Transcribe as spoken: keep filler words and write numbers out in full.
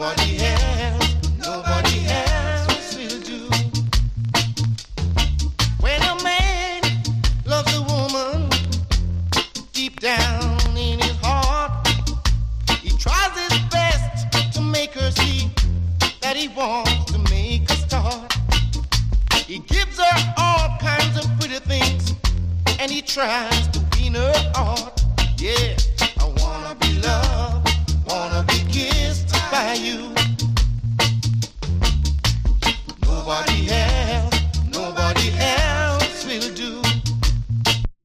nobody else, nobody else will do. When a man loves a woman deep down in his heart, he tries his best to make her see that he wants to make a start. He gives her all kinds of pretty things, and he tries